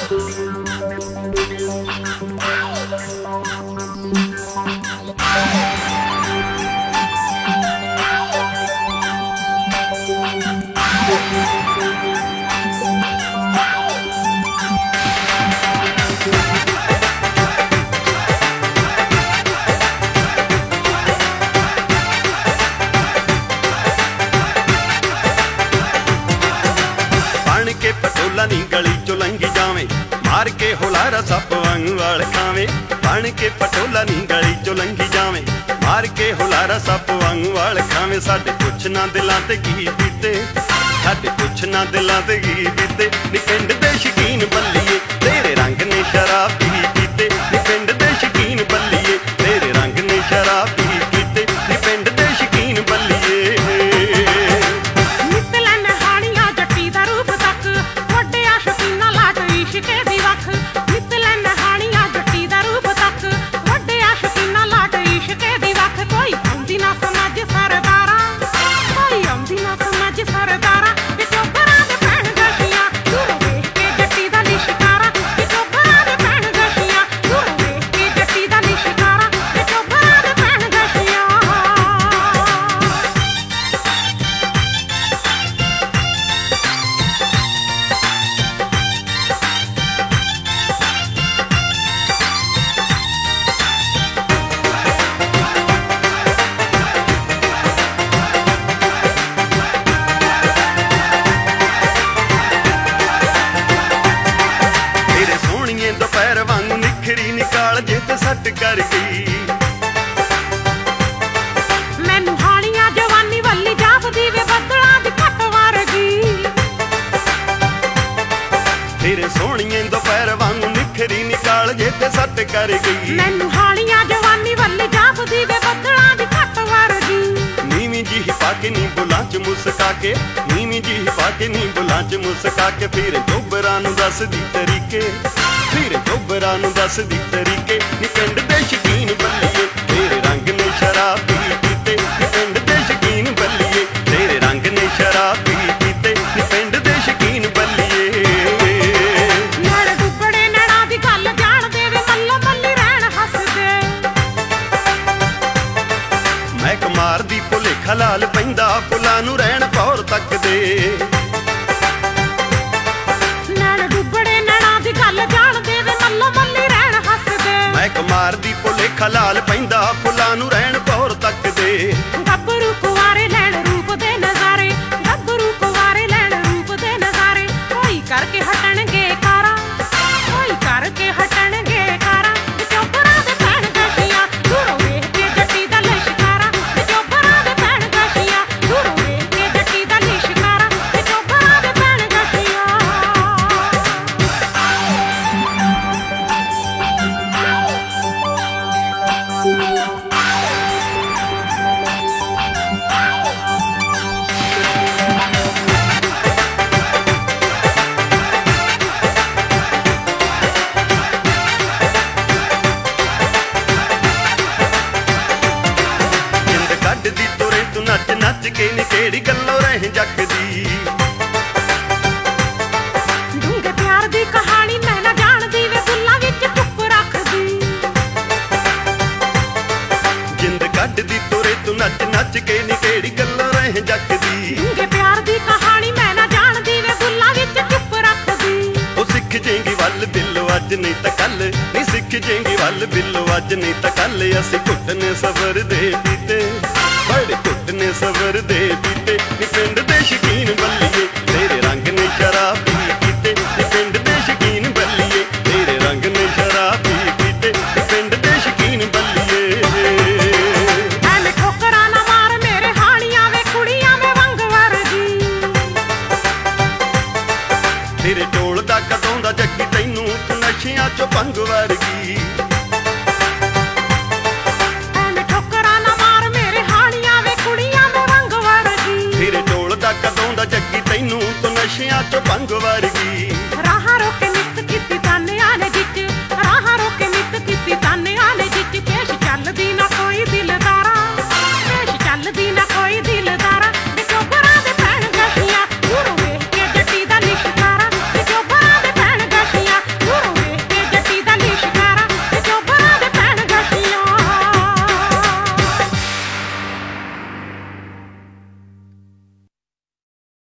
के पटोला नी गली चो लंघी जावे, मार के हुलारा सप वांग वाल खावे। बन के पटोला नी गली चो लंघी जावे, मार के हुलारा सप वांग वाल खावे। साडे कुछ ना दिलां ते की बीते, साडे कुछ ना दिलां ते की बीते। नी पिंड दे शकीन बल्लीए तेरे रंग ने शराब पी पीते। नी पिंड दे शकीन बल्लीए तेरे रंग ने शराब पी पीते। नी पिंड दे शकीन बल्लीए दोपहर वांगू निखरी निकाल जे ते सट कर गई। मैनू हालियां जवानी वल्ली जापदी वे बदलां दी घट वार गई। तेरे सोहणिए दोपहर वांगू निखरी निकाल जे ते सट कर गई। मैनू हालियां जवानी वल्ली जापदी वे बदलां दी घट वार गई। नीवी जी पाके नी बुलां च मुस्का के, नीवी जी पाके नी बुलां च मुस्का के। फिर जोबरां नू दसदी तरीके, फिर जोबरां नू दसदी तरीके। नी पिंड दे शकीन बल्लीए तेरे रंग ने शराब पी पीते। नी पिंड दे शकीन बल्लीए तेरे रंग ने शराब पी पीते। नी पिंड दे शकीन बल्लीए नाल डुबड़े नैणा दी गल जाण दे वे मल्लो मल्ली रहण हसदे। महक मारदी भुलेखा लाल पैंदा फुलां नू रहण पौर तकदे। महक मारदी भुलेखा लाल पैंदा फुलां नू रहण पौर तकदे। गब्बरू कुवारे लैण रूप दे नज़ारे, गब्बरू कुवारे लैण रूप दे नज़ारे। कोई करके हटणगे कारा, कोई करके हटणगे कारा। चोबरां दे पैण गशियां दूरों वेख के जट्टी दा लिशकारा। चोबरां दे पैण गशियां दूरों वेख के जट्टी दा लिशकारा। चोबरां दे पैण गशियां दी तुरे तू नच नच के नी केड़ी गल्लों रह जगदी। ढूंगे प्यार दी कहानी मैं ना जानदी वे बुल्लां विच चुप रखदी। जिंद कड्ड दी तुरे तू नच नच के नी केड़ी गल्लों रह जगदी। ढूंगे प्यार दी कहानी मैं ना जानदी वे बुल्लां विच चुप रखदी। ओ सिख जेंगी वल दिलों अज नहीं तां कल, नी सिख जेंगी वल दिलों अज नहीं तां कल। असीं घुटने सबर दे पीते, बड़े घुटने सबर दे पीते। नी पिंड दे शकीन बल्लीए तेरे रंग ने शराब पी पीते। नी पिंड दे शकीन बल्लीए तेरे रंग ने शराब पी पीते। नी पिंड दे शकीन बल्लीए ऐवें ठोकरां ना मार मेरे हालियां वे कुड़ियां में वंग वरदी। तेरे टोल दा कदों दा जग्गी तैनू तू नशियां चो भंग वरगी। कदों दा जग्गी तैनू तू नशियां चो भंग वरगी।